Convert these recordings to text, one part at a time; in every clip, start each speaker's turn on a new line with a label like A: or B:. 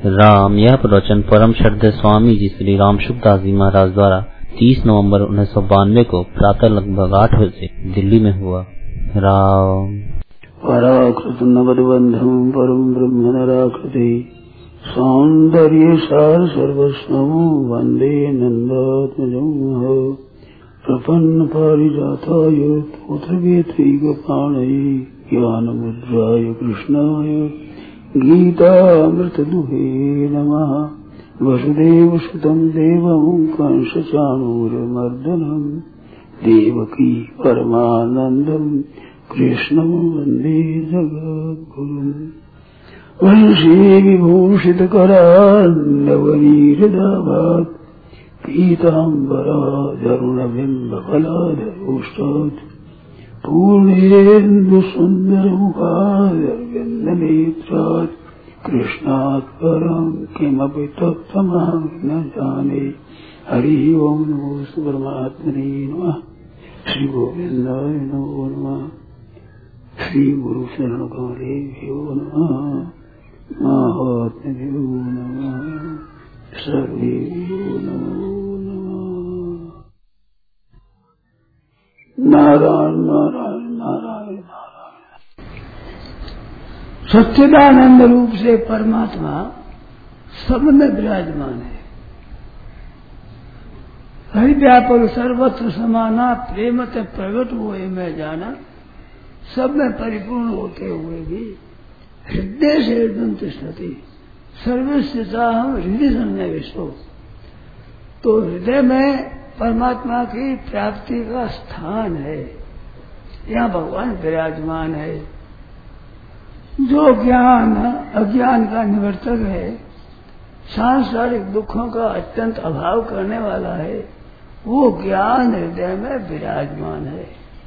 A: राम। यह प्रवचन परम श्रद्धेय स्वामी जी श्री राम सुखदास जी महाराज द्वारा 30 नवंबर 1992 को प्रातः लगभग 8 बजे दिल्ली में हुआ। राम।
B: पराकृत नवद्बंधं परम ब्रह्म नराकृति सौंदर्य सार सर्वस्वं वंदे नंदात्मजं प्रपन्न पारिजाताय पुत्रवेत्रैकपाणये ज्ञानमुद्राय कृष्णाय गीतामृतदुहे नमः। वसुदेवसुतं देवं कंसचाणूरमर्दनं देवकी परमानन्दं कृष्णं वन्दे जगद्गुरुम्। वंशी विभूषितकरान्नवनीरदाभात् पीताम्बराधरुणबिम्बफलाधरोष्टात् पूर्णेन्दुसुन्दरमुखादरविन्दनेत्रात् कृष्णात् परं किमपि तत्त्वमहं न जाने। हरिः ओं नमो परमात्मने नमः। श्री गोविन्दाय नमो नमः। श्री गुरु शरणकालेभ्यो नमः। महात्मेभ्यो नमः। सर्वेभ्यो नमो नमः। नारायण नारायण नारायण नारायण। सच्चिदानंद रूप से परमात्मा सब में विराजमान है। हरि व्यापक सर्वत्र समाना प्रेमत प्रगट हुए मैं जाना। सब में परिपूर्ण होते हुए भी हृदय से हृदय तिष्ठति सर्वस्थिता हम हृदय सन्निवेशो। तो हृदय में परमात्मा की प्राप्ति का स्थान है। यहाँ भगवान विराजमान है। जो ज्ञान अज्ञान का निवर्तक है, सांसारिक दुखों का अत्यंत अभाव करने वाला है, वो ज्ञान हृदय में विराजमान है।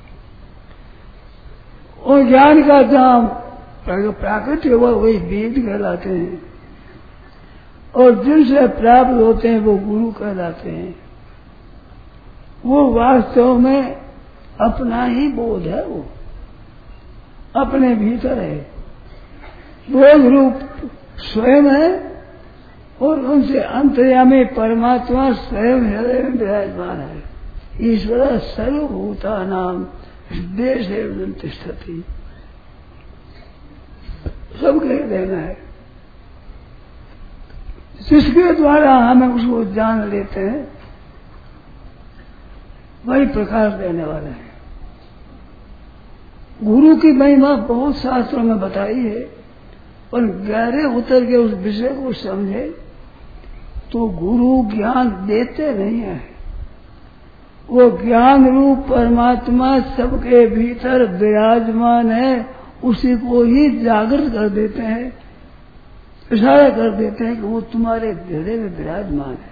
B: और ज्ञान का जहाँ प्राकृतिक हुआ वही वेद कहलाते हैं, और जिनसे प्राप्त होते हैं वो गुरु कहलाते हैं। वो वास्तव में अपना ही बोध है, वो अपने भीतर है। बोध रूप स्वयं है और उनसे अंतर्यामी परमात्मा स्वयं हृदय में विराजमान है। ईश्वर सर्वभूता नाम हृदय से तिष्ठति। सबके हृदय में है। जिसके द्वारा हमें उसको जान लेते हैं वही प्रकाश देने वाला है। गुरु की महिमा बहुत शास्त्रों में बताई है, पर गहरे उतर के उस विषय को समझे तो गुरु ज्ञान देते नहीं है। वो ज्ञान रूप परमात्मा सबके भीतर विराजमान है, उसी को ही जागृत कर देते हैं, इशारा कर देते हैं कि वो तुम्हारे हृदय में विराजमान है।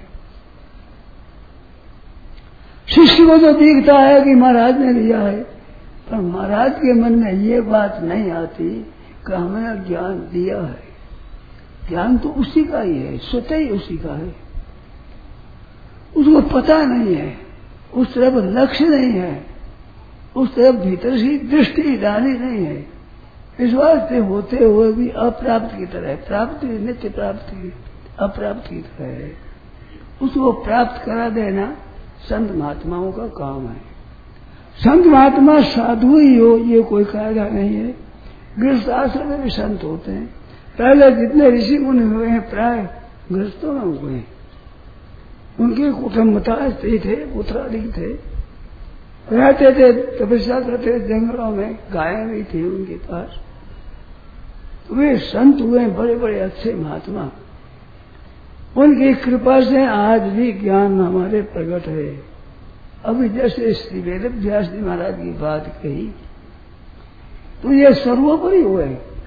B: शिष्य को तो दिखता है कि महाराज ने दिया है, पर महाराज के मन में ये बात नहीं आती कि हमें ज्ञान दिया है। ज्ञान तो उसी का ही है, स्वतः ही उसी का है। उसको पता नहीं है, उस तरफ लक्ष्य नहीं है, उस तरफ भीतर से दृष्टि डाली नहीं है। इस वास्ते होते हुए भी अप्राप्त की तरह, प्राप्ति नित्य प्राप्ति अप्राप्त की तरह है। उसको प्राप्त करा देना संत महात्माओं का काम है। संत महात्मा साधु ही हो ये कोई कायदा नहीं है। गृहस्थ आश्रम में भी संत होते हैं। पहले जितने ऋषि मुनि हुए हैं प्राय गृहस्थों में हुए हैं। उनके कुटुंबता स्त्री थे, पुत्रादि थे, रहते थे, तपस्या करते जंगलों में, गायें भी थी उनके पास। वे संत हुए बड़े बड़े अच्छे महात्मा। उनकी कृपा से आज भी ज्ञान हमारे प्रकट है। अभी जैसे श्री वेद व्यास जी महाराज की बात कही तो ये सर्वोपरि हुए।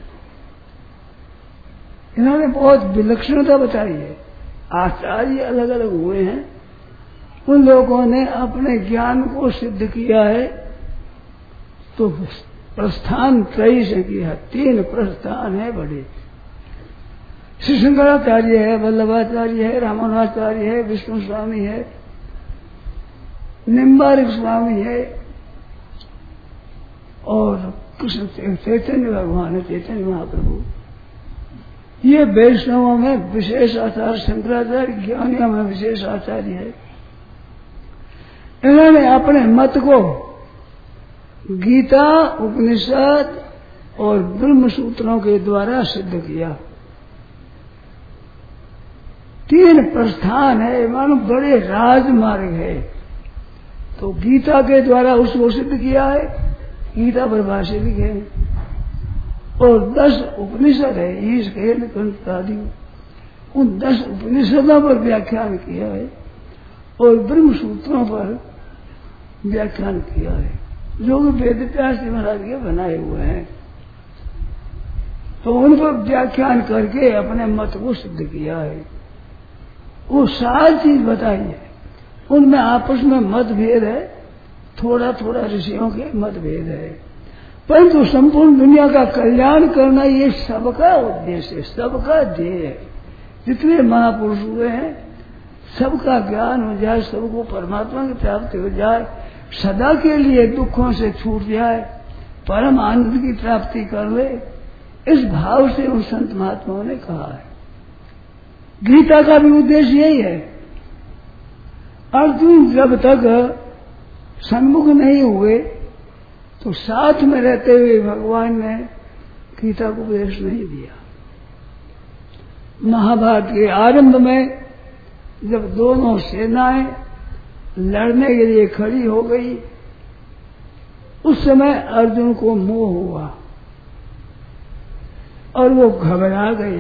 B: इन्होंने बहुत विलक्षणता बताई है। आचार्य अलग अलग हुए हैं, उन लोगों ने अपने ज्ञान को सिद्ध किया है तो प्रस्थान त्रयी से किया। 3 प्रस्थान है बड़े। श्री शंकराचार्य है, वल्लभाचार्य है, रामानुजाचार्य है, विष्णु स्वामी है, निम्बारिक स्वामी है और कृष्ण चैतन्य भगवान है, चैतन्य महाप्रभु। ये वैष्णवों में विशेष आचार्य शंकराचार्य, ज्ञानियों में विशेष आचार्य है। इन्होंने अपने मत को गीता, उपनिषद और ब्रह्म सूत्रों के द्वारा सिद्ध किया। 3 प्रस्थान है, मानो बड़े राजमार्ग है। तो गीता के द्वारा उसको सिद्ध किया है, गीता पर भाष्य लिखे हैं। और 10 उपनिषद है, ईश खेल कंठ आदि, उन 10 उपनिषदों पर व्याख्यान किया है और ब्रह्म सूत्रों पर व्याख्यान किया है, जो कि वेद व्यास जी महाराज के बनाए हुए हैं। तो उन पर व्याख्यान करके अपने मत को सिद्ध किया है। वो 4 चीज बताई है, उनमें आपस में मतभेद है, थोड़ा थोड़ा ऋषियों के मतभेद है, परंतु संपूर्ण दुनिया का कल्याण करना ये सबका उद्देश्य है, सबका ध्येय है। जितने महापुरुष हुए हैं सबका ज्ञान हो जाए, सबको परमात्मा की प्राप्ति हो जाए, सदा के लिए दुखों से छूट जाए, परम आनंद की प्राप्ति कर ले, इस भाव से उन संत महात्माओं ने कहा है। गीता का भी उद्देश्य यही है। अर्जुन जब तक सन्मुख नहीं हुए तो साथ में रहते हुए भगवान ने गीता को उपदेश नहीं दिया। महाभारत के आरंभ में जब दोनों सेनाएं लड़ने के लिए खड़ी हो गई, उस समय अर्जुन को मोह हुआ और वो घबरा गए।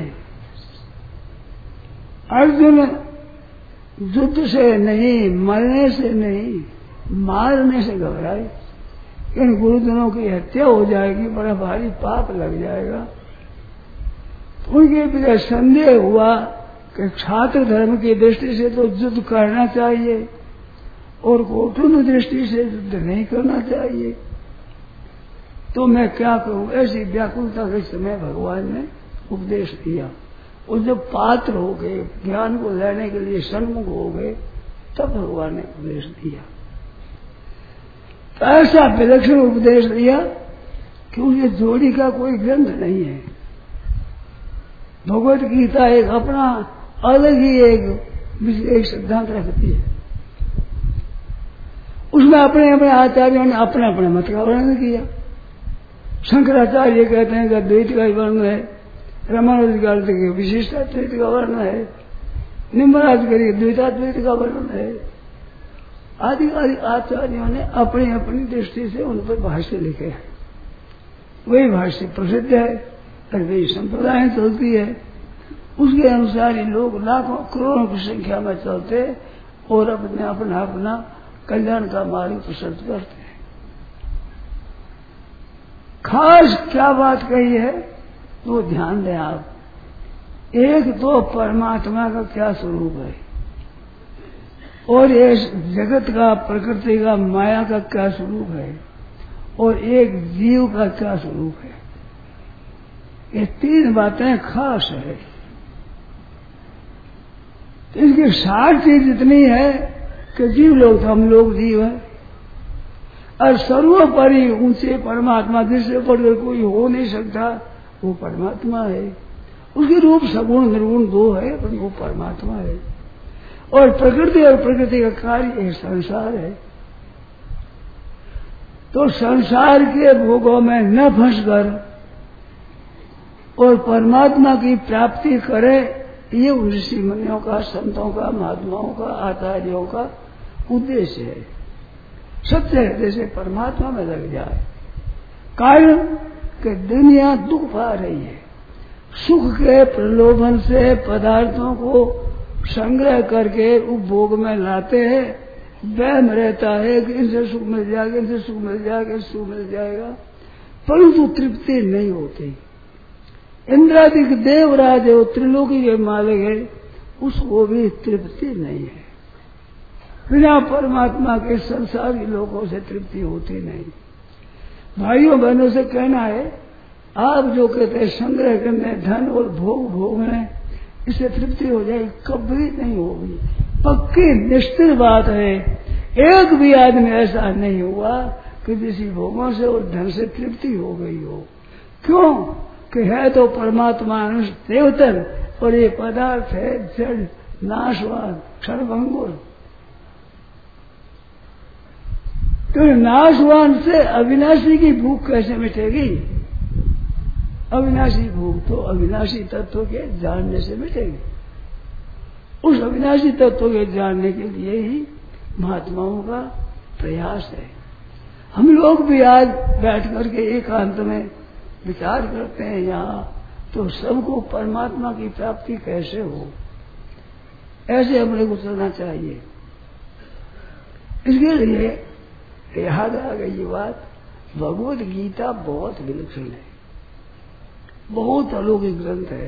B: अर्जुन युद्ध से नहीं, मरने से नहीं, मारने से घबराए। इन गुरुजनों की हत्या हो जाएगी, बड़ा भारी पाप लग जाएगा। उनके भी संदेह हुआ कि छात्र धर्म की दृष्टि से तो युद्ध करना चाहिए और कौटुंबिक दृष्टि से युद्ध नहीं करना चाहिए, तो मैं क्या करूं। ऐसी व्याकुलता के समय भगवान ने उपदेश दिया। और जब पात्र हो गए, ज्ञान को लेने के लिए सन्मुख हो गए, तब भगवान ने उपदेश दिया। तो ऐसा विलक्षण उपदेश दिया कि उसके जोड़ी का कोई ग्रंथ नहीं है। भगवत गीता एक अपना अलग ही एक सिद्धांत रखती है। उसमें अपने अपने आचार्यों ने अपने अपने मत का वर्णन किया। शंकराचार्य कहते हैं कि द्वैत का ही वर्ण है, रामानुज कहते हैं कि विशिष्टाद्वैत का वर्ण है, निम्बराज करिए द्वैताद्वैत का वर्ण है। आदि आचार्यों ने अपनी अपनी दृष्टि से उन पर भाष्य लिखे हैं। वही भाष्य प्रसिद्ध है और वही संप्रदाय चलती है। उसके अनुसार ही लोग लाखों करोड़ों की संख्या में चलते और अपने अपना अपना कल्याण का मार्ग प्रशस्त करते हैं। खास क्या बात कही है तो ध्यान दें आप। एक तो परमात्मा का क्या स्वरूप है और ये जगत का, प्रकृति का, माया का क्या स्वरूप है और एक जीव का क्या स्वरूप है। ये 3 बातें खास है। इसकी 60 चीज इतनी है कि जीव लोग तो हम लोग जीव है और सर्वोपरि ऊंचे परमात्मा जिससे बढ़कर कोई हो नहीं सकता, वो परमात्मा है। उसके रूप सगुण निर्गुण 2 है, पर वो परमात्मा है। और प्रकृति और प्रकृति का कार्य एक संसार है। तो संसार के भोगों में न फंसकर और परमात्मा की प्राप्ति करे, ये ऋषि मुनियों का, संतों का, महात्माओं का, आचार्यों का उद्देश्य है। सत्य हृदय से परमात्मा में लग जाए। कारण कि दुनिया दुख पा रही है, सुख के प्रलोभन से पदार्थों को संग्रह करके उपभोग में लाते हैं। वहम रहता है कि इनसे सुख मिल जाएगा, इनसे सुख मिल जाएगा, इनसे सुख मिल जाएगा, परंतु तृप्ति नहीं होती। इंद्रादिक देवराज है, त्रिलोकी के मालिक है, उसको भी तृप्ति नहीं है। बिना परमात्मा के संसारी लोगों से तृप्ति होती नहीं। भाइयों बहनों से कहना है, आप जो कहते हैं संग्रह करने, धन और भोग भोगने, इससे तृप्ति हो जाएगी, कभी नहीं होगी। पक्की निश्चित बात है। एक भी आदमी ऐसा नहीं हुआ कि किसी भोगों से और धन से तृप्ति हो गई हो। क्यों कि है तो परमात्मा अंश देवतन और ये पदार्थ है जड़ नाशवान क्षणभंगुर। तो नाशवान से अविनाशी की भूख कैसे मिटेगी? अविनाशी भूख तो अविनाशी तत्व के जानने से मिटेगी। उस अविनाशी तत्व के जानने के लिए ही महात्माओं का प्रयास है। हम लोग भी आज बैठ करके एकांत में विचार करते हैं यहाँ, तो सबको परमात्मा की प्राप्ति कैसे हो, ऐसे हमने को चलना चाहिए। इसके लिए याद आ गई ये बात, भगवत गीता बहुत विलक्षण है, बहुत अलौकिक ग्रंथ है।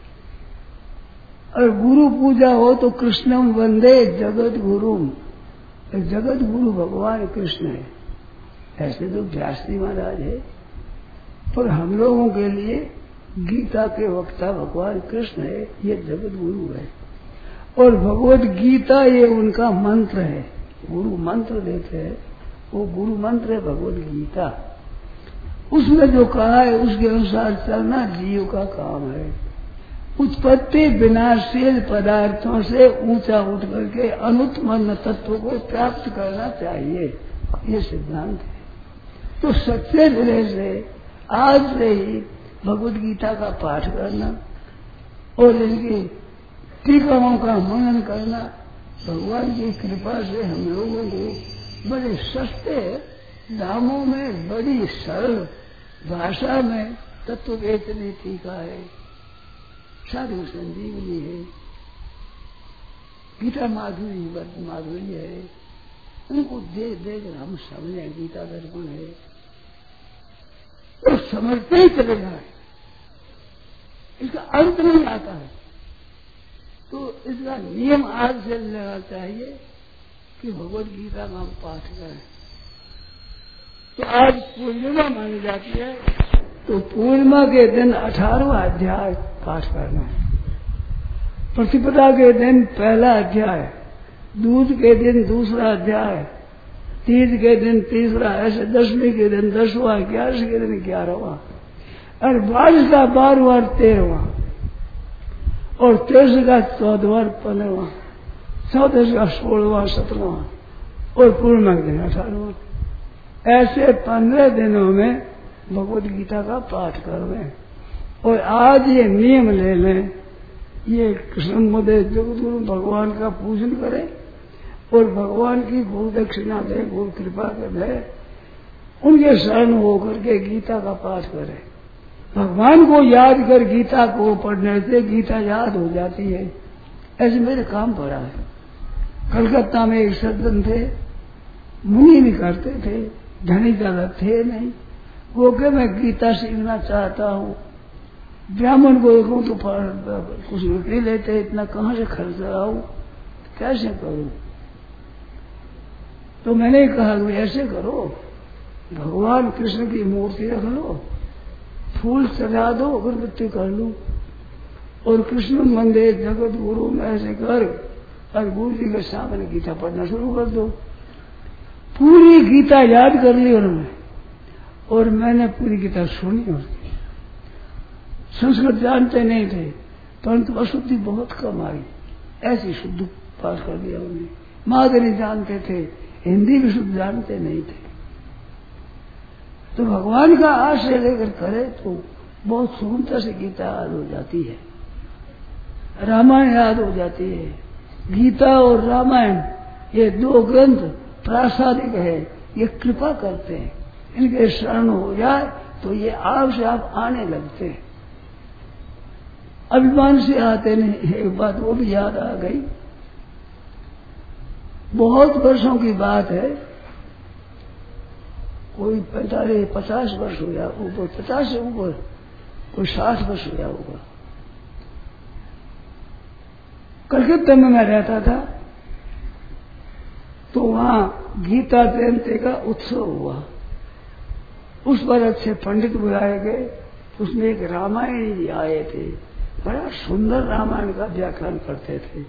B: और गुरु पूजा हो तो कृष्णम वंदे जगत गुरुम, जगत गुरु भगवान कृष्ण है। ऐसे तो व्यास जी महाराज है, पर हम लोगों के लिए गीता के वक्ता भगवान कृष्ण है, ये जगत गुरु है। और भगवत गीता ये उनका मंत्र है, गुरु मंत्र देते हैं, वो गुरु मंत्र है भगवत गीता। उसमें जो कहा है उसके अनुसार चलना जीव का काम है। उत्पत्ति विनाशशील पदार्थों से ऊंचा उठ करके अनुत्पन्न तत्व को प्राप्त करना चाहिए, ये सिद्धांत है। तो सच्चे हृदय से आज से ही भगवत गीता का पाठ करना और इनकी टीकाओं का मनन करना, भगवान की कृपा से हम लोगों को बड़े सस्ते दामों में बड़ी सरल भाषा में तत्व वेदनी टीका है, साधु संजीवनी है, गीता माधुर्य है। उनको देख देख हम समझे गीता दर्पण है, तो समझते ही चले जाए, इसका अंत नहीं आता है। तो इसका नियम आज से लेना चाहिए कि भगवत गीता का हम पाठ करें। तो आज पूर्णिमा मानी जाती है, तो पूर्णिमा के दिन 18वां अध्याय पाठ करना है। प्रतिपदा के दिन पहला अध्याय, दूज के दिन दूसरा अध्याय, तीज के दिन तीसरा, ऐसे दशमी के दिन 10वां, 11 के दिन 11वां, और 22 का 12वां 13वां, और 23 का 14वां 15वां, 14 का 16वां 17वां, और पूर्णिमा के दिन 18वां। ऐसे 15 दिनों में भगवत गीता का पाठ कर लें। और आज ये नियम ले लें, ये कृष्ण मुदे जगतगुरु भगवान का पूजन करें और भगवान की गुरु दक्षिणा दे, गुरु कृपा दे, उनके शरण होकर के गीता का पाठ करें। भगवान को याद कर गीता को पढ़ने से गीता याद हो जाती है। ऐसे मेरे काम पड़ा है। कलकत्ता में एक सज्जन थे, मुनि भी करते थे, धनी ज्यादा थे नहीं। वो के मैं गीता सीखना चाहता हूँ, ब्राह्मण को देखूं तो कुछ रुपये लेते, इतना कहाँ से खर्च आऊं, कैसे करूं? तो मैंने कहा कि ऐसे करो, भगवान कृष्ण की मूर्ति रख लो, फूल चढ़ा दो, अगरबत्ती कर लो, और कृष्ण मंदिर जगत गुरु में ऐसे कर, और गुरु जी के सामने गीता पढ़ना शुरू कर दो। पूरी गीता याद कर ली उन्होंने, और मैंने पूरी गीता सुनी उसकी। संस्कृत जानते नहीं थे, परंतु अशुद्धि बहुत कम आई, ऐसी शुद्ध पाठ कर दिया उन्हें। मादरी जानते थे, हिंदी भी शुद्ध जानते नहीं थे। तो भगवान का आश्रय लेकर करे तो बहुत सुगमता से गीता याद हो जाती है, रामायण याद हो जाती है। गीता और रामायण ये 2 ग्रंथ प्रासादिक है, ये कृपा करते हैं। इनके शरण हो जाए तो ये आप से आप आने लगते हैं, अभिमान से आते नहीं। एक बात वो भी याद आ गई, बहुत वर्षों की बात है, कोई 45-50 वर्ष हो गया ऊपर, 50 से ऊपर, कोई 60 वर्ष हो गया होगा। कलकत्ता में मैं रहता था, तो वहां गीता जयंती का उत्सव हुआ। उस पर अच्छे पंडित बुलाए गए, उसमें एक रामायण जी आए थे, बड़ा सुंदर रामायण का व्याख्यान करते थे।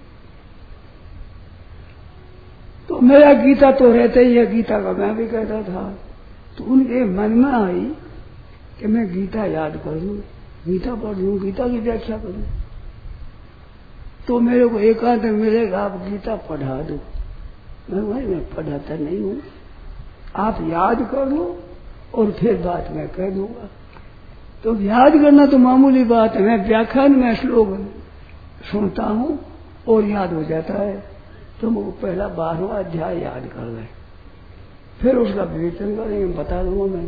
B: तो मेरा गीता तो रहता ही है, गीता का मैं भी कहता था। तो उनके मन में आई कि मैं गीता याद कर लूं, गीता पढ़ लूं, गीता की व्याख्या करूं, तो मेरे को एकांत मिलेगा, आप गीता पढ़ा दो। मैं पढ़ाता नहीं हूं, आप याद कर लो और फिर बात मैं कह दूंगा। तो याद करना तो मामूली बात है, मैं व्याख्यान में श्लोक सुनता हूं और याद हो जाता है। तो मुझे पहला 12वां अध्याय याद कर ले, फिर उसका विवेचन करेंगे, बता दूंगा मैं।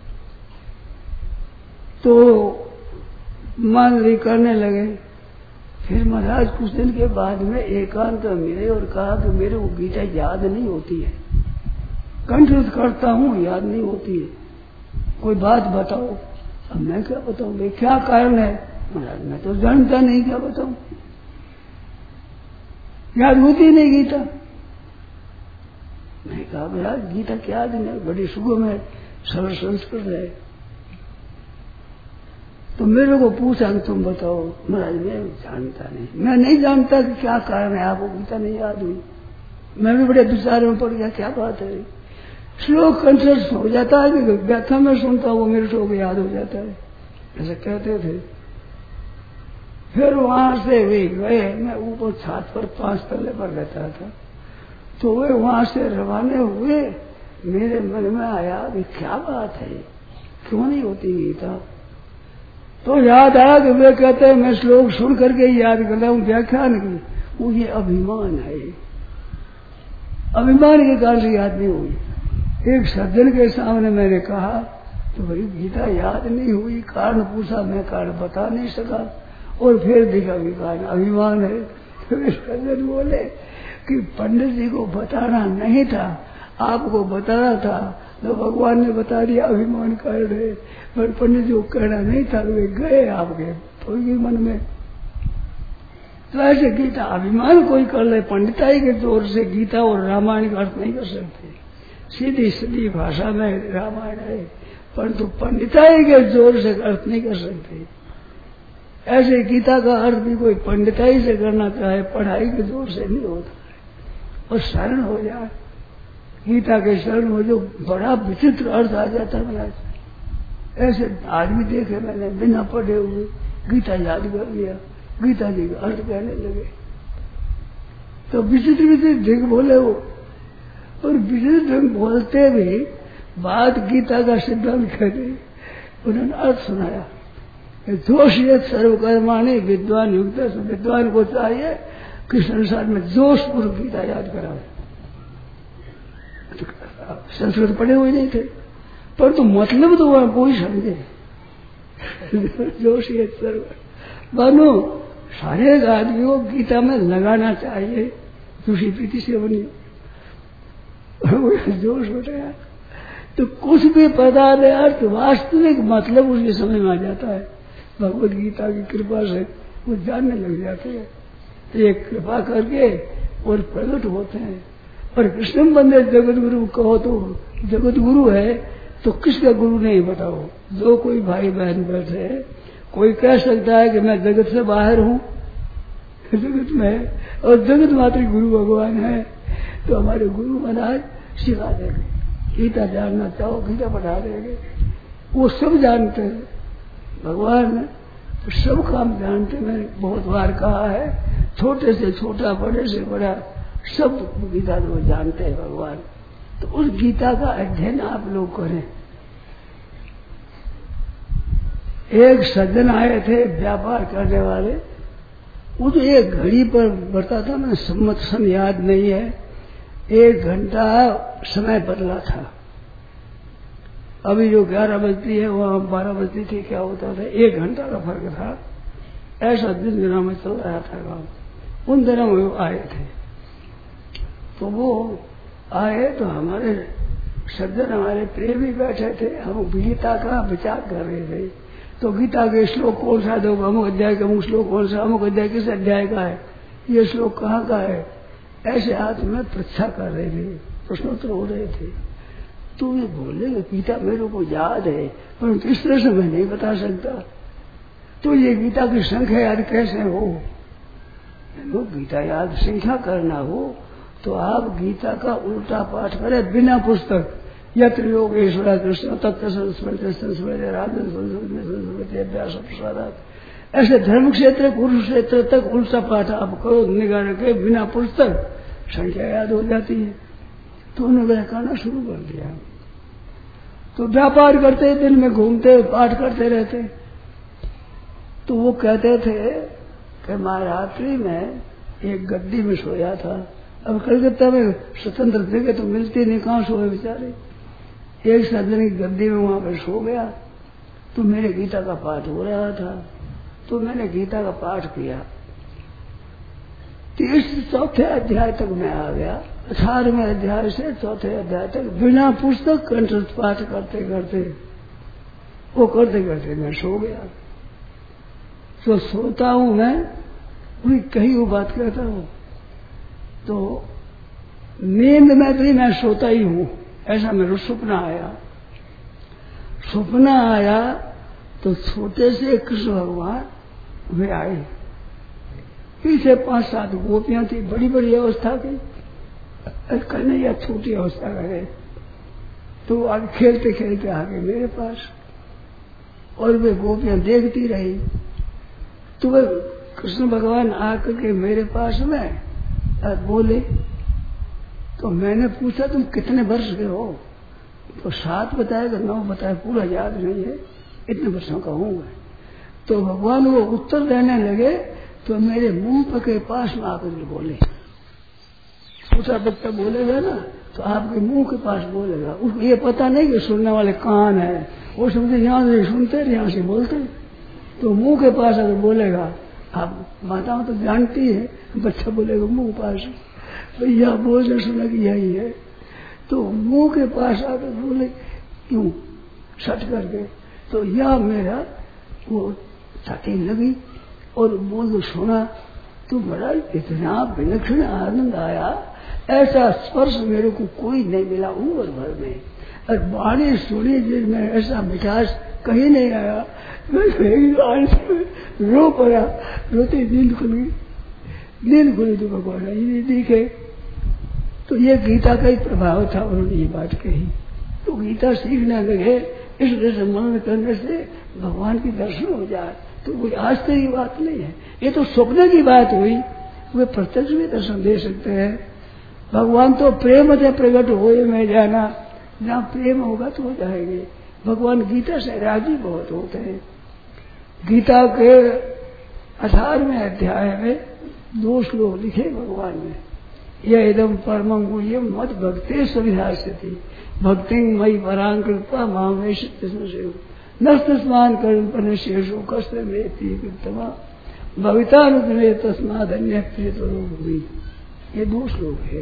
B: तो मान ली करने लगे। फिर महाराज कुछ दिन के बाद में एकांत मिले और कहा कि मेरे को गीता याद नहीं होती है, कंठस्थ करता हूँ, याद नहीं होती है, कोई बात बताओ। अब मैं क्या बताऊं भाई, क्या कारण है? महाराज मैं तो जानता नहीं, क्या बताऊं, याद होती नहीं गीता। मैं कहा महाराज गीता क्या दिन है, बड़ी सुगम है, सरल संस्कृत है। तो मेरे को पूछा कि तुम बताओ। महाराज मैं जानता नहीं, मैं नहीं जानता कि क्या कारण है आपको गीता नहीं याद हुई। मैं भी बड़े विचारों में पड़ गया, क्या बात है। श्लोक कंठस्थ हो जाता है, व्याख्या में सुनता वो मेरे को याद हो जाता है, ऐसा कहते थे। फिर वहां से वे गए, मैं ऊपर छत पर 5 तल्ले पर रहता था, तो वे वहां से रवाने हुए। मेरे मन में आया कि क्या बात है, क्यों नहीं होती गीता। तो याद आया कि वे कहते हैं मैं श्लोक सुन करके याद करता हूँ, व्याख्यान की, वो ये अभिमान है, अभिमान के कारण से याद नहीं हुई। एक सज्जन के सामने मैंने कहा तो भाई गीता याद नहीं हुई, कारण पूछा, मैं कारण बता नहीं सका, और फिर देखा कि कारण अभिमान है। तो सज्जन बोले कि पंडित जी को बताना नहीं था, आपको बताना था, तो भगवान ने बता दिया अभिमान कारण है, पर पंडित जी को कहना नहीं था, वे गए आपके थोड़ी मन में। तो ऐसे गीता अभिमान कोई कर ले, पंडिताई के जोर से गीता और रामायण का अर्थ नहीं कर सकते। सीधी सीधी भाषा में रामायण है, परंतु पंडिताई के जोर से अर्थ नहीं कर सकते। ऐसे गीता का अर्थ भी कोई पंडिताई से करना चाहे, पढ़ाई के जोर से नहीं होता है। और शरण हो जाए, गीता के शरण हो, जो बड़ा विचित्र अर्थ आ जाता है। ऐसे आदमी देखे मैंने, बिना पढ़े हुए गीता याद कर लिया, गीता जी का अर्थ कहने लगे। तो विचित्र विचित्र ढंग बोले वो, और विचित्र ढंग बोलते भी बात गीता का सिद्धांत कहते, उन्होंने अर्थ सुनाया। जोश ये सर्वकर्माणि विद्वान युक्त, विद्वान को चाहिए कि संसार में जोश पूर्व गीता याद करावे। संस्कृत पढ़े हुए नहीं थे, पर तो मतलब तो वहां कोई समझे। जोश ये सर्व मानो सारे आदमी को गीता में लगाना चाहिए, दूसरी प्रीति से बनी जोश उठाया तो कुछ भी पदार्थ अर्थ वास्तविक मतलब उसके समझ में आ जाता है। भगवत गीता की कृपा से वो जानने लग जाते हैं, एक कृपा करके और प्रकट होते हैं। और कृष्ण बंदे जगत गुरु कहो तो जगत गुरु है तो किसका गुरु नहीं बताओ। जो कोई भाई बहन बैठे, कोई कह सकता है कि मैं जगत से बाहर हूँ, जगत में, और जगत मात्र गुरु भगवान है। तो हमारे गुरु महाराज सिखा देंगे, गीता जानना चाहो गीता पढ़ा देंगे। वो सब जानते हैं, भगवान तो सब काम जानते। मैंने बहुत बार कहा है, छोटे से छोटा, बड़े से बड़ा, सब गीता को जानते हैं भगवान। तो उस गीता का अध्ययन आप लोग करें। एक सज्जन आए थे व्यापार करने वाले, वो तो एक घड़ी पर बढ़ता था, मैंने संवत्सर याद नहीं है, 1 घंटा समय बदला था। अभी जो 11 बजती है वहां 12 बजती थी, क्या होता था 1 घंटा का फर्क था। ऐसा दिन दिनों में चल रहा था काम। उन दिनों में आए थे, तो वो आए तो हमारे सज्जन, हमारे प्रेमी बैठे थे। हम गीता का विचार कर रहे थे। तो गीता के श्लोक कौन सा दो, अमुक अध्याय का अमुक श्लोक कौन सा, अमुक अध्याय किस अध्याय का है, ये श्लोक कहाँ का है, ऐसे हाथ में परीक्षा कर रहे थे, प्रश्नोत्तर हो रहे थे। तो ये बोले गीता मेरे को याद है, पर इस तरह से मैं नहीं बता सकता। तो ये गीता की संख्या याद कैसे हो? गीता याद संख्या करना हो तो आप गीता का उल्टा पाठ करें बिना पुस्तक, यत्र योगेश्वर कृष्ण तत्व संस्मृति संस्मृति राधे संस्मृति अभ्यास प्रसादात। ऐसे धर्म क्षेत्र कुरुक्षेत्र तक उल्टा पाठ आप करो निगाह के बिना पुस्तक, संख्या याद हो जाती है। तो उन्होंने वह करना शुरू कर दिया। तो व्यापार करते, दिन में घूमते, पाठ करते रहते। तो वो कहते थे कि मैं रात्रि में एक गद्दी में सोया था। अब कलकत्ता में स्वतंत्र जगह तो मिलती नहीं, कहाँ सोए बेचारे। एक सार्वजनिक गद्दी में वहां पर सो गया। तो मेरे गीता का पाठ हो रहा था, तो मैंने गीता का पाठ किया। 34 अध्याय तक मैं आ गया। 18वें अध्याय से 4थे अध्याय तक बिना पुस्तक कंठस्थ पाठ करते करते मैं सो गया। तो सोता हूं मैं, वही कहीं वो बात कहता हूं। तो नींद में भी मैं सोता ही हूं, ऐसा मेरे सपना आया। सपना आया तो छोटे से कृष्ण भगवान वे आए। पीछे 5-7 गोपियां थी, बड़ी बड़ी अवस्था की। कन्हैया छोटी अवस्था का है। तो आगे खेलते खेलते आगे मेरे पास, और वे गोपियां देखती रही। तो वे कृष्ण भगवान आकर के मेरे पास में बोले। तो मैंने पूछा तुम कितने वर्ष के हो? तो 7 बताएगा, 9 बताए, पूरा याद नहीं है, इतने वर्षों का हूँ मैं। तो भगवान वो उत्तर देने लगे तो मेरे मुंह के पास में आकर के बोले। दूसरा बच्चा बोलेगा ना तो आपके मुंह के पास बोलेगा। उसको ये पता नहीं कि सुनने वाले कान है, वो समझे यहाँ से सुनते यहाँ से बोलते। तो मुंह के पास अगर बोलेगा, आप माताओं तो जानती है, बच्चा बोलेगा मुंह पास, भैया बोलने सुना कि यही है। तो मुंह के पास आकर बोले क्यों सट करके। तो यह मेरा वो छाती लगी और बोल सुना तो बड़ा इतना विलक्षण आनंद आया। ऐसा स्पर्श मेरे को कोई नहीं मिला उम्र भर में। और बाणी सुनी जिसमें ऐसा मिठास कहीं नहीं आया। मैं रो पड़ा, रोती नींद खुली तो भगवान ही नहीं दिखे। तो ये गीता का ही प्रभाव था, उन्होंने ये बात कही। तो गीता सीखने लगे, इसलिए से मनन करने से भगवान की दर्शन हो जाए। तो कोई आश्चर्य की बात नहीं है, ये तो स्वप्न की बात हुई। वे प्रत्यक्ष भी दर्शन दे सकते हैं। भगवान तो प्रेम से प्रकट होए में जाना, जहाँ प्रेम होगा तो हो जाएंगे। भगवान गीता से राजी बहुत होते हैं। गीता के 18वें अध्याय में 2 श्लोक लिखे भगवान ने। यह इदम परमं गुह्यम मत भक्ते सविधास्यति भक्ति मई परां कृपा मामेश नस्तस्मान कर्ण शेषो कष्ट में कृतमा भविता में तस्माद अन्य प्रिय हुई। ये 2 श्लोक है,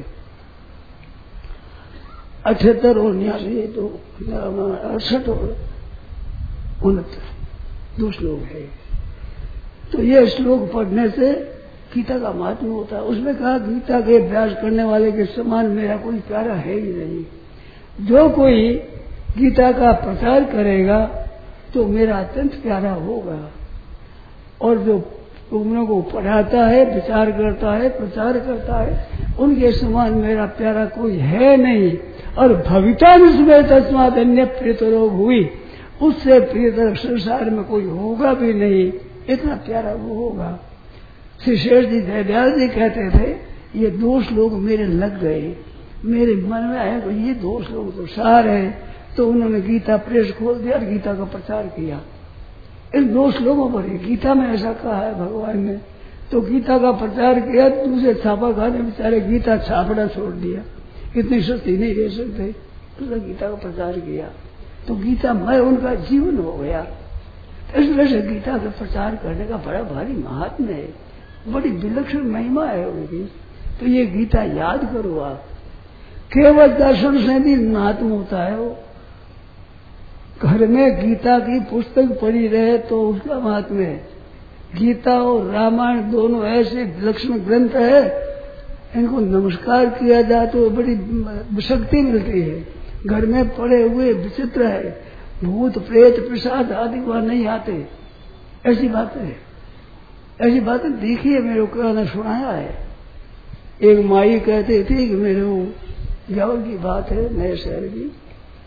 B: 78 और 89, तो 68 और 69 2 श्लोक है। तो ये श्लोक पढ़ने से गीता का महत्व होता है। उसमें कहा गीता के अभ्यास करने वाले के समान मेरा कोई प्यारा है ही नहीं। जो कोई गीता का प्रचार करेगा तो मेरा अत्यंत प्यारा होगा, और जो तुमने को पढ़ाता है, विचार करता है, प्रचार करता है, उनके समान मेरा प्यारा कोई है नहीं। और भविता में तस्माद अन्य प्रियतरोग हुई, उससे प्रियतर संसार में कोई होगा भी नहीं, इतना प्यारा वो होगा। श्री शेष जी दयाल जी कहते थे ये 2 श्लोक मेरे लग गए, मेरे मन में आया तो ये 2 श्लोक तो सार है। तो उन्होंने गीता प्रेस खोल दिया और गीता का प्रचार किया इन 2 श्लोकों पर। गीता में ऐसा कहा है भगवान ने, तो गीता का प्रचार किया। दूसरे छापा खाने बेचारे गीता छापना छोड़ दिया, इतनी सस्ती नहीं रह सकते, उसने गीता का प्रचार किया। तो गीता में उनका जीवन हो गया। इस वजह से गीता का प्रचार करने का बड़ा भारी महात्म्य है, बड़ी विलक्षण महिमा है उनकी। तो ये गीता याद करो आप। केवल दर्शन से भी महात्म होता है वो। घर में गीता की पुस्तक पढ़ी रहे तो उसका महात्म्य है। गीता और रामायण दोनों ऐसे विलक्षण ग्रंथ है, इनको नमस्कार किया जाए तो बड़ी शक्ति मिलती है। घर में पड़े हुए विचित्र है, भूत प्रेत प्रसाद आदि वहां नहीं आते। ऐसी बातें है, ऐसी बातें देखी है, मेरे को ने सुनाया है। एक माई कहते थे कि मेरे को गाँव की बात है, नए शहर की,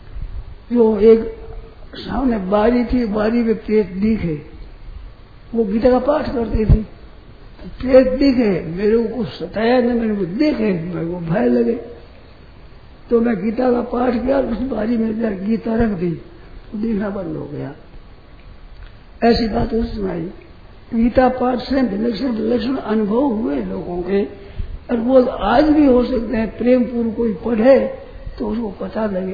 B: जो एक सामने बारी थी, बारी में प्रेत दिखे, वो गीता का पाठ करती थी। प्रेत दिखे, मेरे को सताया न, मेरे को देखे, मेरे को भय लगे, तो मैं गीता का पाठ किया, उस बारी में गीता रख दी, तो दिखना बंद हो गया। ऐसी बात उस सुनाई। गीता पाठ से विलक्षण विलक्षण अनुभव हुए लोगों के, और वो आज भी हो सकते हैं। प्रेम पूर्व कोई पढ़े तो उसको पता लगे।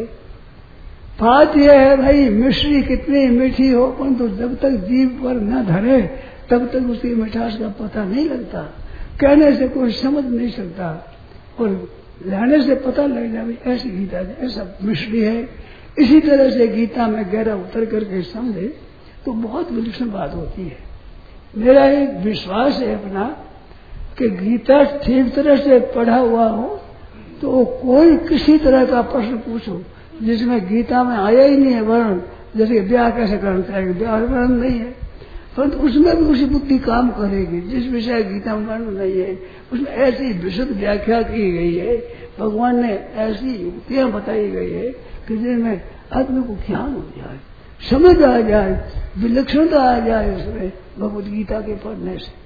B: बात यह है भाई, मिश्री कितनी मीठी हो, परंतु जब तक जीभ पर न धरे तब तक उसकी मिठास का पता नहीं लगता। कहने से कोई समझ नहीं सकता, और लेने से पता लग जाए ऐसी गीता है, ऐसा मिश्री है। इसी तरह से गीता में गहरा उतर करके समझे तो बहुत विलक्षण बात होती है। मेरा एक विश्वास है अपना कि गीता ठीक तरह से पढ़ा हुआ हो तो कोई किसी तरह का प्रश्न पूछो जिसमें गीता में आया ही नहीं है वर्ण, जैसे ब्याह कैसे करना चाहिए, ब्याह वर्ण नहीं है, परंतु उसमें भी उसी बुद्धि काम करेगी। जिस विषय गीता में वर्ण नहीं है उसमें ऐसी विशुद्ध व्याख्या की गई है, भगवान ने ऐसी युक्तियां बताई गई है कि जिनमें आदमी को ज्ञान हो जाए, समझ आ जाए, विलक्षणता आ जाए उसमें भगवत गीता के पढ़ने से,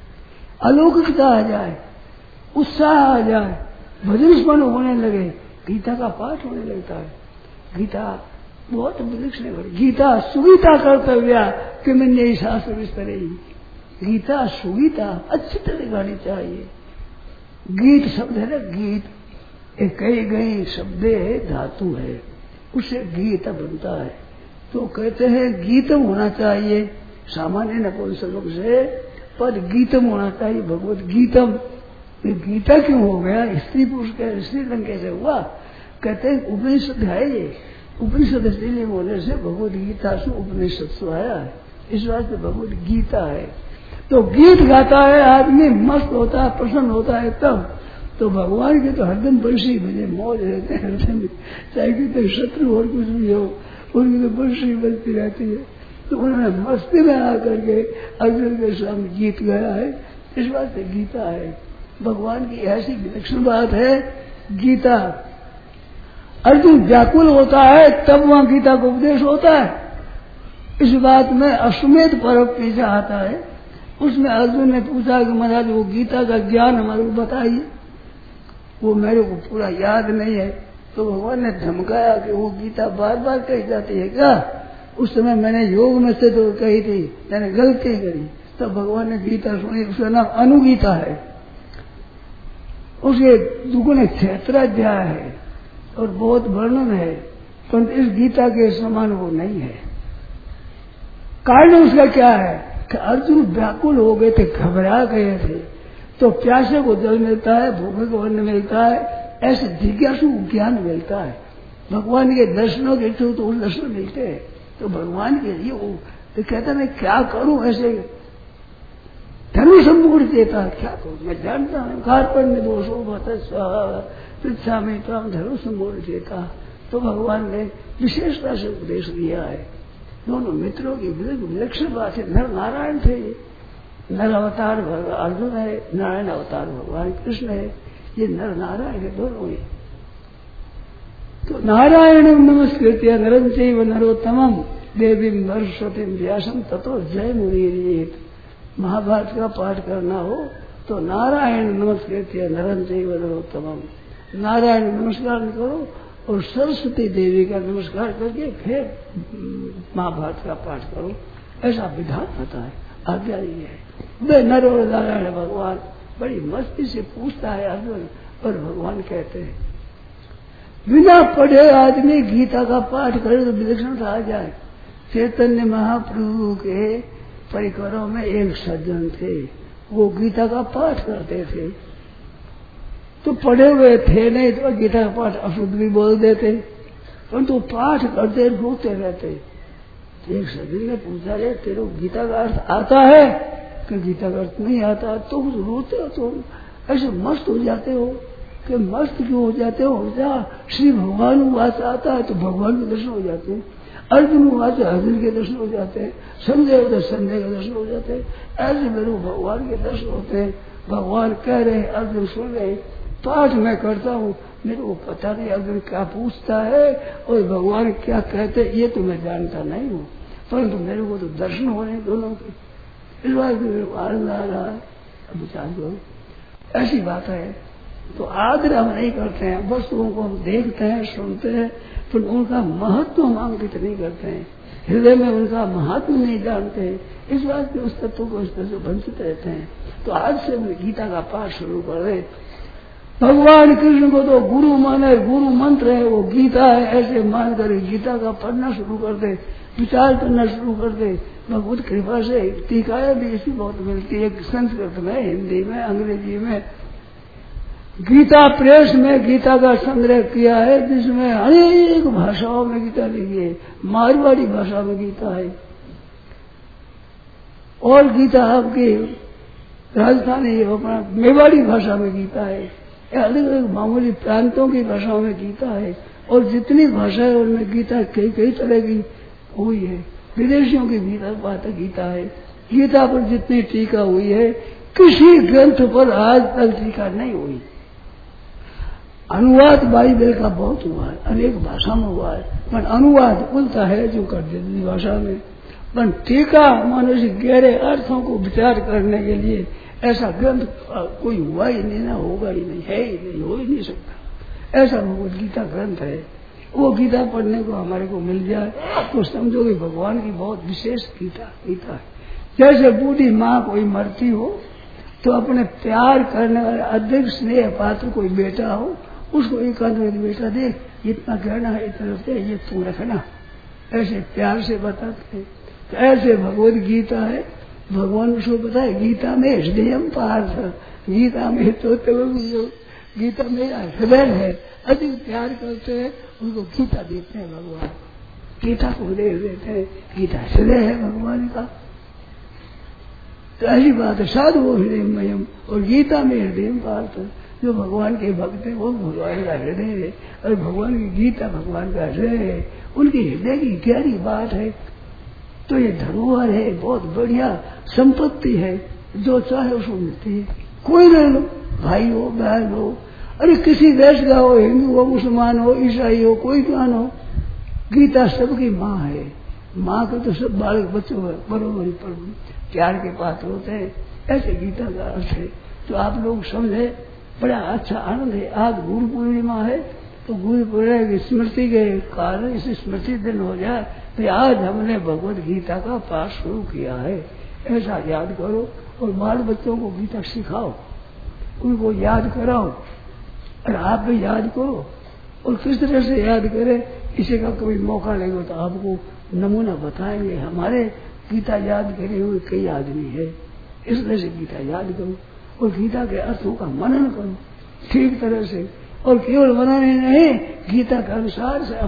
B: अलौकिकता आ जाए, उत्साह आ जाए, भजन स्मरण होने लगे, गीता का पाठ होने लगता है। गीता बहुत विलक्षण है। गीता सुगीता कर्तव्या कि मैंने शास्त्र विस्तर ही। गीता सुगीता अच्छी तरह गानी चाहिए। गीत शब्द है ना, गीत एक कई गई शब्द है, धातु है, उससे गीत बनता है। तो कहते हैं गीतम होना चाहिए, सामान्य नपुंसक से पद गीतम होना चाहिए, भगवत गीतम। गीता क्यों हो गया, स्त्री पुरुष का स्त्रीलिंग कैसे हुआ? कहते हैं उपनिषद है ये, उपनिषद स्त्रीलिंग होने से भगवत गीता से उपनिषद से आया है, इस वास्ते भगवत गीता है। तो गीत गाता है आदमी, मस्त होता है, प्रसन्न होता है, तब तो भगवान के तो हरदम बंशी बजे मौज रहते हैं हरदम, चाहे कितने शत्रु और कुछ भी हो, उनकी तो बंशी बजती रहती है। तो उन्होंने मस्ती में आकर के अर्जुन के सामने गीत गाया है, इस वास्ते गीता है। भगवान की ऐसी विलक्षण बात है गीता। अर्जुन व्याकुल होता है तब वहां गीता का उपदेश होता है। इस बात में अश्वमेध पर्व पीछे आता है, उसमें अर्जुन ने पूछा कि महाराज वो गीता का ज्ञान हमारे को बताइए, वो मेरे को पूरा याद नहीं है। तो भगवान ने धमकाया कि वो गीता बार बार कही जाती है क्या? उस समय मैंने योग में से तो कही थी, मैंने गलती करी। तो भगवान ने गीता सुनी, उसका नाम अनुगीता है, उसके दुगुने क्षेत्राध्याय है और बहुत वर्णन है, परंतु इस गीता के समान वो नहीं है। कारण उसका क्या है कि अर्जुन व्याकुल हो गए थे, घबरा गए थे। तो प्यासे को जल मिलता है, भूखे को अन्न मिलता है, ऐसे जिज्ञासु ज्ञान मिलता है। भगवान के दर्शनों के इच्छुक तो उस दर्शन मिलते हैं। तो भगवान के लिए वो तो कहता मैं क्या करूं, ऐसे धर्म सम्पूर्ण देता क्या करूं, मैं जानता हूं कार्पण में दोषो पृच्छा में तो हम धर्म सम्पूर्ण देता। तो भगवान ने विशेषता से उपदेश दिया है। दोनों मित्रों की विलक्षण बात है। नर नारायण थे, नर अवतार अर्जुन है, नारायण अवतार भगवान कृष्ण है, ये नर नारायण है दोनों ही। तो नारायण नमस्कृत्य नरं चैव नरोत्तमं देवीं सरस्वतीं व्यासं ततो जय मुदीरयेत्। महाभारत का पाठ करना हो तो नारायण नमस्कृत्य नरं चैव नरोत्तमं, नारायण नमस्कार करो और सरस्वती देवी का नमस्कार करके फिर महाभारत का पाठ करो, ऐसा विधान होता है। आज्ञा ये है। वे नर और नारायण भगवान बड़ी मस्ती से पूछता है अर्जुन, और भगवान कहते हैं बिना पढ़े आदमी गीता का पाठ करे तो विलक्षणता आ जाए। चैतन्य महाप्रभु के परिकरों में एक सज्जन थे, वो गीता का पाठ करते थे। तो पढ़े हुए थे नहीं तो गीता का पाठ अशुद्ध भी बोल देते, परंतु पाठ करते रोते रहते। एक सज्जन ने पूछा रे तेरे गीता का अर्थ आता है? कि गीता का अर्थ नहीं आता। तो रोते हो तो ऐसे मस्त हो जाते हो कि मस्त क्यों हो जाते हो? श्री भगवान हुआ से आता है तो भगवान के दर्शन हो जाते हैं, अर्जुन हुआ से अर्जुन के दर्शन हो जाते हैं, संजय हुआ संजय के दर्शन हो जाते हैं। ऐसे मेरे भगवान के दर्शन होते हैं। भगवान कह रहे अर्जुन सुन रहे, पाठ मैं करता हूँ, मेरे को पता नहीं अर्जुन क्या पूछता है और भगवान क्या कहते, ये तो मैं जानता नहीं हूँ, परंतु मेरे को तो दर्शन होने दोनों के, इस बात मेरे को आनंद आ रहा है। अब विचार करो, ऐसी बात है। तो आदर हम नहीं करते हैं, वस्तुओं को हम देखते हैं, सुनते हैं, पर उनका महत्व हम अंकित नहीं करते हैं, हृदय में उनका महत्व नहीं जानते हैं, इस बात के उस तत्व को इस तरह से वंचित रहते हैं। तो आज से गीता का पाठ शुरू कर रहे। भगवान कृष्ण को तो गुरु माने, गुरु मंत्र है वो गीता है, ऐसे मान कर गीता का पढ़ना शुरू कर दे, विचार करना शुरू कर दे। भगवत कृपा से टीकाएं भी ऐसी बहुत मिलती है, संस्कृत में, हिंदी में, अंग्रेजी में। गीता प्रेस में गीता का संग्रह किया है, जिसमें अनेक भाषाओं में गीता लिखी है। मारवाड़ी भाषा में गीता है, और गीता आपकी राजस्थानी अपना मेवाड़ी भाषा में गीता है, अलग अलग मामूली प्रांतों की भाषाओं में गीता है। और जितनी भाषा है उनमें गीता कई तरह की हुई है। विदेशियों की बात गीता है। गीता पर जितनी टीका हुई है, किसी ग्रंथ पर आज तक टीका नहीं हुई। अनुवाद बाइबल का बहुत हुआ है, अनेक भाषा में हुआ है, पर अनुवाद उल्टा है जो कर देती भाषा में। पर टीका मनुष्य गहरे अर्थों को विचार करने के लिए ऐसा ग्रंथ कोई हुआ ही नहीं, ना होगा ही नहीं, है ही नहीं, हो ही नहीं सकता। ऐसा भगवत गीता ग्रंथ है। वो गीता पढ़ने को हमारे को मिल जाए तो समझो कि भगवान की बहुत विशेष गीता है। जैसे बूढ़ी माँ कोई मरती हो तो अपने प्यार करने वाले अधिक स्नेह पात्र कोई बेटा हो, उसको एक बेटा दे, इतना कहना है, इतना दे, ये तू रखना, ऐसे प्यार से बताते हैं। तो ऐसे भगवत गीता है। भगवान उसको बताए गीता में हृदय पार्थ, गीता में तो गीता में हृदय है, अधिक प्यार करते हैं उनको गीता देते हैं। भगवान गीता को हृदय देते हैं, गीता हृदय है भगवान का। तो ऐसी बात है, साधु वो हृदयमयम और गीता में हृदय पार्थ। जो भगवान के भक्त है वो भगवान का हृदय है, और भगवान की गीता भगवान का हृदय है। उनकी हृदय की गहरी बात है। तो ये धरोहर है, बहुत बढ़िया संपत्ति है, जो चाहे उसको मिलती है। कोई ले लो, भाई हो, बहन हो, अरे किसी देश का हो, हिंदू हो, मुसलमान हो, ईसाई हो, कोई ज्ञान हो, गीता सबकी माँ है। माँ के तो सब बालक बच्चों बरोबरी पर प्यार के पात्र होते हैं। ऐसे गीता का अर्थ है। तो आप लोग समझे, बड़ा अच्छा आनंद है। आज गुरु पूर्णिमा है, तो गुरु पूर्णिमा की स्मृति के कारण इसे स्मृति दिन हो जाए, तो आज हमने भगवत गीता का पाठ शुरू किया है। ऐसा याद करो और बाल बच्चों को गीता सिखाओ, उनको याद कराओ, और आप भी याद करो। और किस तरह से याद करें, इसी का कभी मौका लगेगा तो आपको नमूना बताएंगे। हमारे गीता याद करे हुए कई आदमी है, इस तरह से गीता याद करो और गीता के अर्थों का मनन करो ठीक तरह से। और केवल मनन ही नहीं, गीता के अनुसार से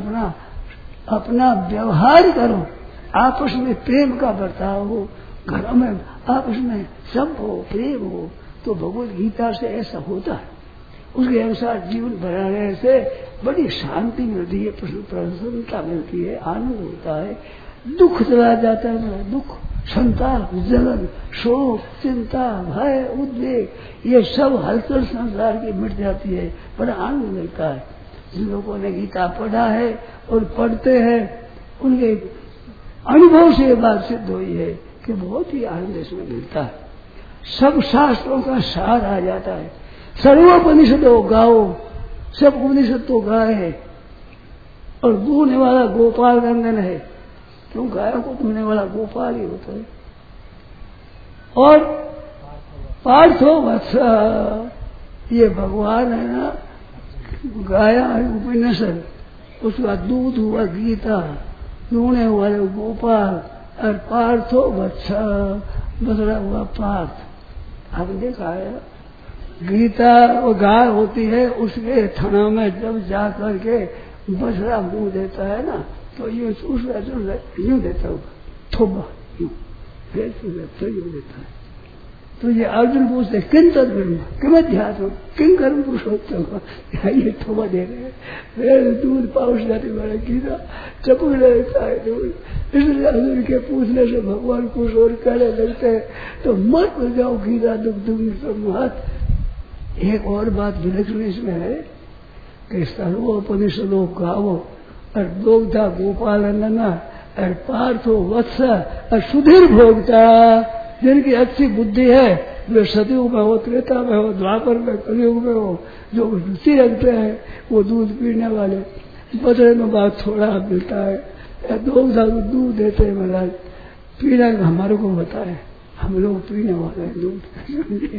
B: अपना व्यवहार करो। आपस में प्रेम का बर्ताव हो, घरों में आपस में सब हो, प्रेम हो, तो भगवत गीता से ऐसा होता है। उसके अनुसार जीवन बनाने से बड़ी शांति मिलती है, प्रसन्नता मिलती है, आनंद होता है, दुख चला जाता है। दुख, संताप, जलन, शोक, चिंता, भय, उद्वेग, ये सब हलचल संसार की मिट जाती है, बड़ा आनंद मिलता है। जिन लोगों ने गीता पढ़ा है और पढ़ते हैं, उनके अनुभव से ये बात सिद्ध हुई है कि बहुत ही आनंद इसमें मिलता है। सब शास्त्रों का सार आ जाता है। सर्वोपनिषदों गाओ, सब उपनिषद तो गाय है, और दूहने वाला गोपाल नंदन है, क्यों गायों को दूहने वाला गोपाल ही होता है। और पार्थो वत्स, ये भगवान है ना, गाया है उपनिषद, उसका दूध हुआ गीता, दूहने वाले गोपाल, और पार्थो वत्स बदला हुआ पार्थ। आपने देखा है गीता वो गाय होती है, उसके थना में जब जा करके बछड़ा मुंह देता है ना, तो यूं यूं देता होगा, थोबा यूं देता है। तो ये अर्जुन पूछते किन तत्व किमध्यात्म किन कर्म पुरुषोत्तम, ये थोबा दे रहे हैं, दूध पाउस जाने वाला गीता चपक लेता है दूध। इसलिए अर्जुन के पूछने से भगवान खुश और कहने लगते हैं, तो मत जाओ गीता दुख दुख महत। एक और बात विलक्षण इसमें है कि सर्वोपनिषदो गावो और दोग्धा गोपाल नंदना और पार्थो वत्स और सुधीर भोगता, जिनकी अच्छी बुद्धि है वे सतयुग में हो, त्रेता में हो, द्वापर में, कलयुग में हो, जो रुचि रखते हैं वो दूध पीने वाले। बदले में बात थोड़ा मिलता है, दोग्धा दूध देते हैं महाराज, पीना हमारे को बताए, हम लोग पीने वाले दूध।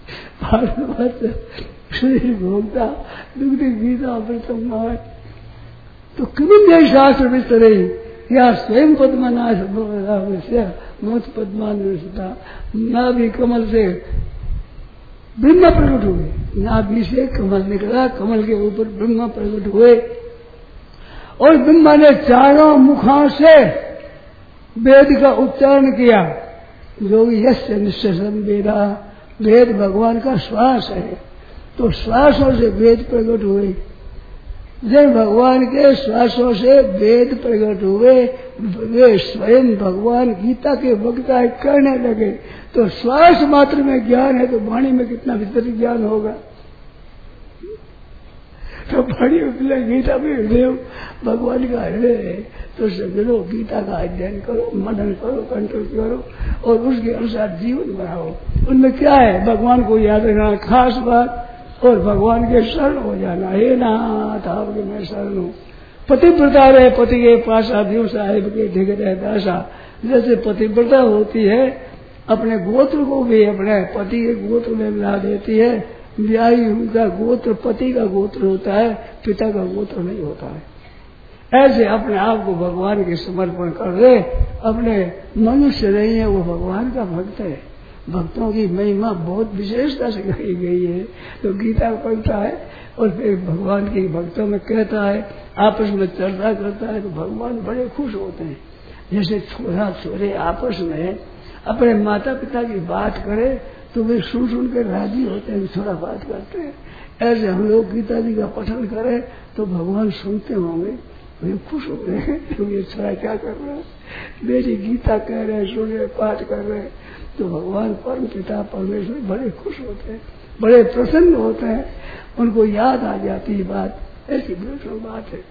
B: शरीर भोगता दुग्ध गीता अमृतम है। तो किमिन शास्त्र विस्तरे या स्वयं पद्मनाश मोत पद्मानुष्ठता, ना भी कमल से ब्रह्मा प्रकट हुए, ना भी से कमल निकला, कमल के ऊपर ब्रह्मा प्रकट हुए और ब्रह्मा ने चारों मुखों से वेद का उच्चारण किया। जो यश निश्चय वेदा, वेद भगवान का श्वास है, तो श्वासों से वेद प्रकट हुए। जब भगवान के श्वासों से वेद प्रकट हुए, वे स्वयं भगवान गीता के वक्ता करने लगे। तो श्वास मात्र में ज्ञान है तो वाणी में कितना विस्तृत ज्ञान होगा। तो बड़ी उपलय गीता में हृदय भगवान का हृदय है, तो समझो गीता का अध्ययन करो, मनन करो, कंट्रोल करो और उसके अनुसार जीवन बनाओ। उनमें क्या है, भगवान को याद रखना खास बात और भगवान के शरण हो जाना। हे नाथ आपके मैं शरण हूँ। पतिव्रता रहे पति के पास आदियों साहिब के ढिग रहे दासा। जैसे पतिव्रता होती है अपने गोत्र को भी अपने पति के गोत्र में मिला देती है। ब्याही उनका गोत्र पति का गोत्र होता है, पिता का गोत्र नहीं होता है। ऐसे अपने आप को भगवान के समर्पण कर दे। अपने मनुष्य नहीं है, वो भगवान का भक्त है। भक्तों की महिमा बहुत विशेषता से कही गई है। तो गीता पढ़ता है और फिर भगवान के भक्तों में कहता है, आपस में चर्चा करता है तो भगवान बड़े खुश होते हैं। जैसे छोरा छोरे आपस में अपने माता पिता की बात करे तो वे सुन सुन कर राजी होते हैं, थोड़ा बात करते हैं। ऐसे हम लोग गीता जी का पठन करें तो भगवान सुनते होंगे, वे खुश हो रहे हैं तो ये छोरा क्या कर रहा है, मेरी गीता कह रहे हैं, सुन रहे, पाठ कर रहे हैं। तो भगवान परम पिता परमेश्वर बड़े खुश होते हैं, बड़े प्रसन्न होते हैं, उनको याद आ जाती है बात। ऐसी बिल्कुल बात है।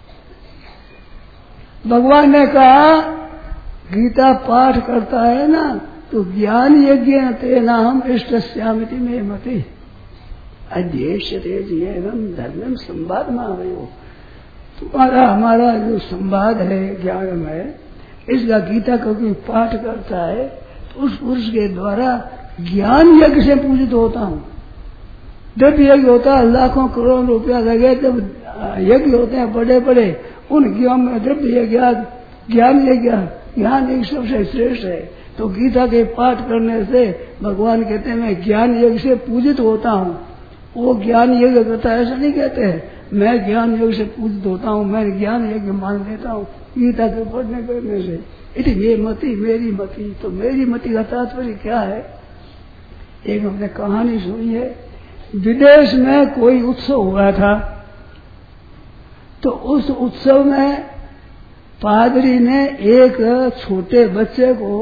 B: भगवान ने कहा गीता पाठ करता है ना तो ज्ञान यज्ञ तेना हम इष्टस्यामिति में मति अध्यक्षते जीवनम धर्मम संवाद में आयो। तुम्हारा हमारा जो संवाद है ज्ञान में, इसका गीता का कोई पाठ करता है तो उस पुरुष के द्वारा ज्ञान यज्ञ से पूजित होता हूँ। द्रव्य यज्ञ होता है, लाखों करोड़ रुपया लगे जब यज्ञ होते हैं बड़े बड़े, उन ज्ञान में द्रव्य यज्ञ ज्ञान यज्ञ, ज्ञान एक सबसे श्रेष्ठ है। तो गीता के पाठ करने से भगवान कहते हैं मैं ज्ञान यज्ञ से पूजित होता हूँ। वो ज्ञान यज्ञ करता है ऐसा नहीं कहते हैं, मैं ज्ञान यज्ञ से पूजित होता हूँ, मैं ज्ञान यज्ञ मान लेता हूँ गीता के पढ़ने करने से। ये मति मेरी मति। तो मेरी मति का तात्पर्य क्या है, एक हमने कहानी सुनी है। विदेश में कोई उत्सव हुआ था, तो उस उत्सव में पादरी ने एक छोटे बच्चे को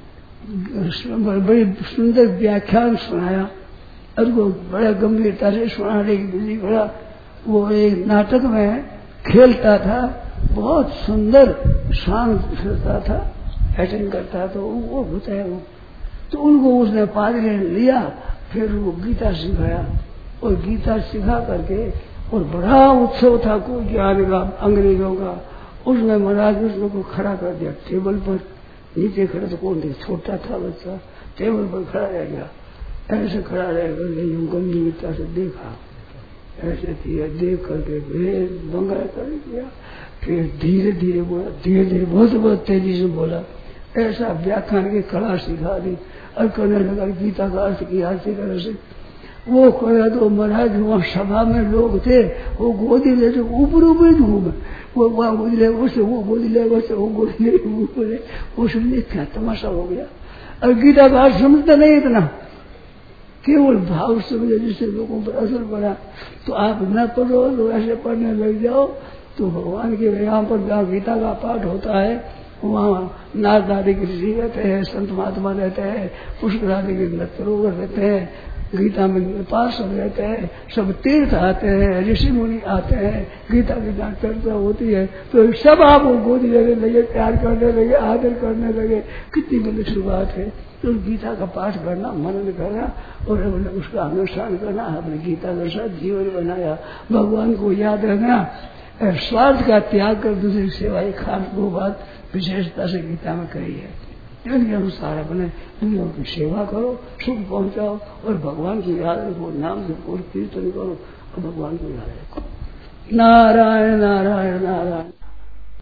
B: बड़ी सुंदर व्याख्यान सुनाया और वो बड़ा गंभीरता से सुनाने की विधि बड़ा, वो एक नाटक में खेलता था, बहुत सुंदर शांत करता था, अटेंड करता तो वो होता है वो। तो उनको उसने पादरी ने लिया, फिर वो गीता सिखाया और गीता सिखा करके, और बड़ा उत्सव था कोई ज्ञान का अंग्रेजों का। उसने महाराज उसको को खड़ा कर दिया टेबल पर, नीचे खड़ा तो कौन थे, छोटा था बच्चा, टेबल पर खड़ा रह गया। ऐसे खड़ा रह कर गंभीरता से देखा, ऐसे दिया, देख करके बंगा कर दिया। फिर धीरे धीरे बोला, धीरे धीरे बहुत तेजी से बोला, ऐसा व्याख्यान की कला सिखा दी और करने लगा गीता का अर्थ किया अच्छी तरह से। वो करा तो महाराज वहाँ सभा में लोग थे, वो गोदी ले ऊपर ऊपर घूमे, वो वहाँ गोदी ले उससे, वो गोदी ले उससे, वो गोदी ले वो बोले, वो सुनने क्या तमाशा हो गया। और गीता का अर्थ समझता नहीं इतना, केवल भाव समझे जिससे लोगों पर असर पड़ा। तो आप न पढ़ो तो ऐसे पढ़ने लग जाओ तो भगवान के यहाँ पर जहाँ गीता का पाठ होता है वहाँ नारद आदि के ऋषि रहते हैं, संत महात्मा रहते हैं, पुष्कर आदि के नरोवर रहते हैं, गीता में पास सब रहते हैं, सब तीर्थ आते हैं, ऋषि मुनि आते हैं, गीता की जहाँ चर्चा होती है तो सब आपको गोदी लेने लगे, प्यार करने लगे, आदर करने लगे। कितनी बड़ी शुरुआत है। तो गीता का पाठ करना, मनन करना और उसका अनुष्ठान करना, अपने गीता के साथ जीवन बनाया, भगवान को याद रखना, स्वार्थ का त्याग कर दूसरी सेवा, एक खास वो बात विशेषता से गीता में कही है। इनके अनुसार अपने दुनिया की सेवा करो, सुख पहुंचाओ और भगवान को याद रखो, नाम जपो, कीर्तन करो और भगवान को याद रखो। नारायण नारायण नारायण।